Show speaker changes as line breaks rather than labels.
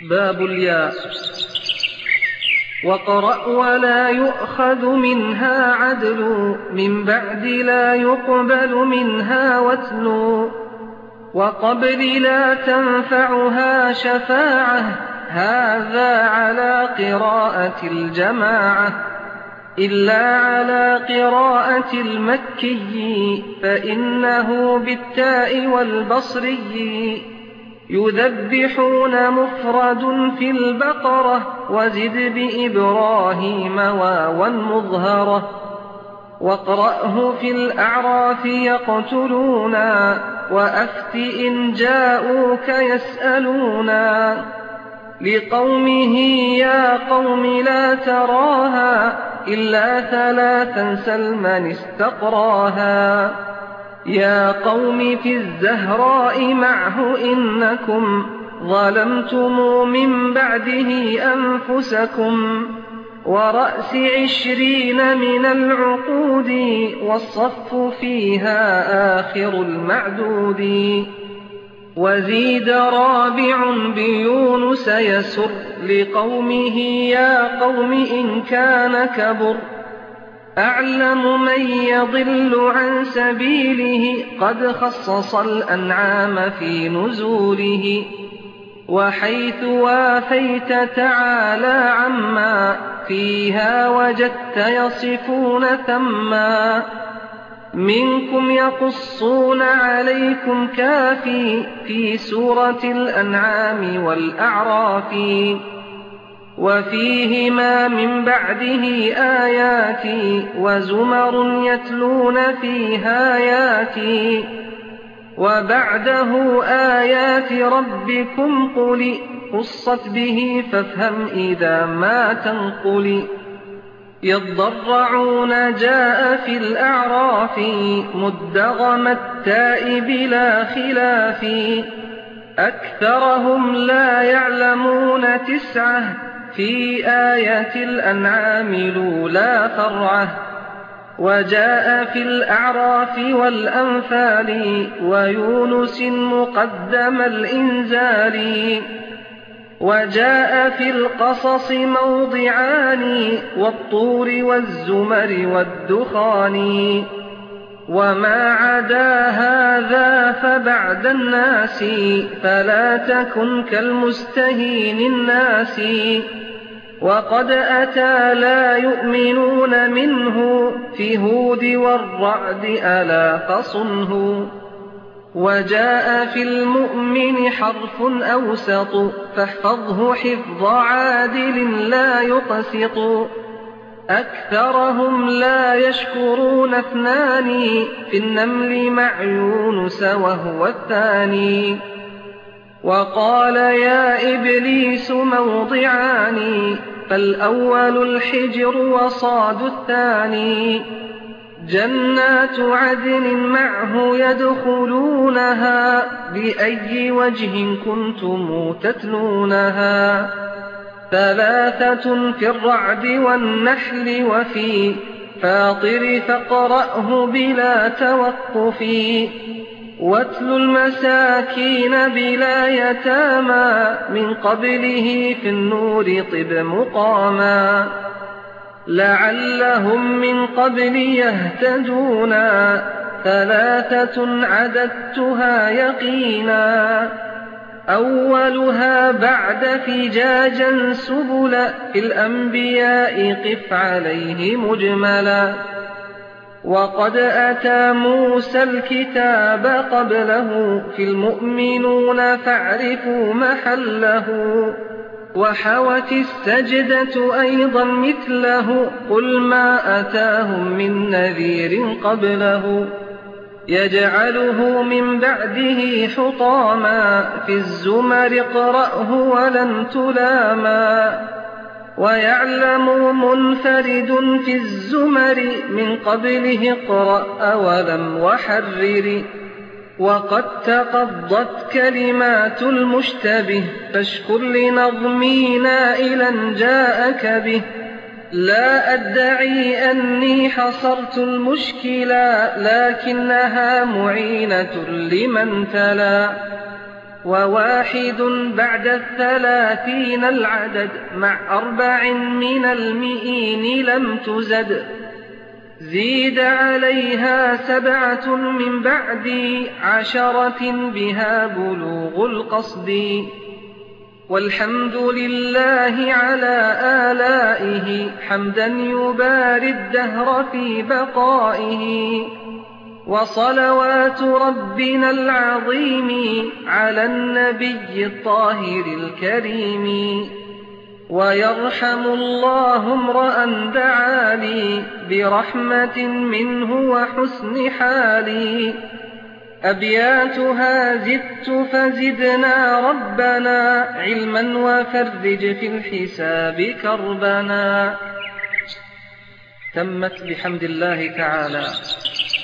باب الياء. واقرأ ولا يؤخذ منها عدل، من بعد لا يقبل منها وتل، وقبل لا تنفعها شفاعة، هذا على قراءة الجماعة، إلا على قراءة المكي، فإنه بالتاء والبصري، يذبحون مفرد في البقرة، وزد بإبراهيم واوا مظهرة، واقرأه في الأعراف يقتلونا، وأفت إن جاءوك يسألونا، لقومه يا قوم لا تراها، إلا ثلاثا سلما استقراها، يا قوم في الزهراء معه إنكم ظلمتم من بعده أنفسكم، ورأس 20 من العقود، والصف فيها آخر المعدود، وزيد رابع بيونس يسر، لقومه يا قوم إن كان كبر، أعلم من يضل عن سبيله، قد خصص الأنعام في نزوله، وحيث وافيت تعالى عما فيها وجدت يصفون ثما، منكم يقصون عليكم كافي، في سورة الأنعام والأعراف، وفيهما من بعده آيات، وزمر يتلون فيها آيات، وبعده آيات ربكم قل، قصت به فافهم إذا ما تنقل، يضرعون جاء في الأعراف، مدغم التاء بلا خلاف، أكثرهم لا يعلمون 9، في آية الأنعام لولا فرعه، وجاء في الأعراف والأنفال، ويونس مقدم الإنزال، وجاء في القصص موضعان، والطور والزمر والدخان، وما عدا هذا فبعد الناس، فلا تكن كالمستهين الناس، وقد أتى لا يؤمنون منه، في هود والرعد ألا فصنه، وجاء في المؤمن حرف أوسط، فاحفظه حفظ عادل لا يقسط، أكثرهم لا يشكرون 2، في النمل مع يونس وهو الثاني، وقال يا إبليس موضعان، فالأول الحجر وصاد الثاني، جنات عدن معه يدخلونها، بأي وجه كنتم تتلونها، 3 في الرعد والنحل، وفي فاطر فاقرأه بلا توقف، واتل المساكين بلا يتامى، من قبله في النور طب مقاما، لعلهم من قبل يهتدونا، 3 عددتها يقينا، أولها بعد فجاجا سبلا، في الأنبياء قف عليه مجملا، وقد أتى موسى الكتاب قبله، في المؤمنون فاعرفوا محله، وحوت السجدة أيضا مثله، قل ما أتاهم من نذير قبله، يجعله من بعده حطاما، في الزمر اقرأه ولن تلاما، ويعلم منفرد في الزمر، من قبله اقرأ ولم وحرر، وقد تقضت كلمات المشتبه، فاشكر لنظمي نائلا جاءك به، لا أدعي أني حصرت المشكلا، لكنها معينة لمن تلا، وواحد بعد 30 العدد مع 4 من المئين لم تزد زيد عليها 7 من بعد 10 بها بلوغ القصد والحمد لله على آلائه حمدا يباري الدهر في بقائه وصلوات ربنا العظيم على النبي الطاهر الكريم ويرحم الله امرأ دعا لي برحمة منه وحسن حالي أبياتها زدت فزدنا ربنا علما وفرج في الحساب كربنا. تمت بحمد الله تعالى.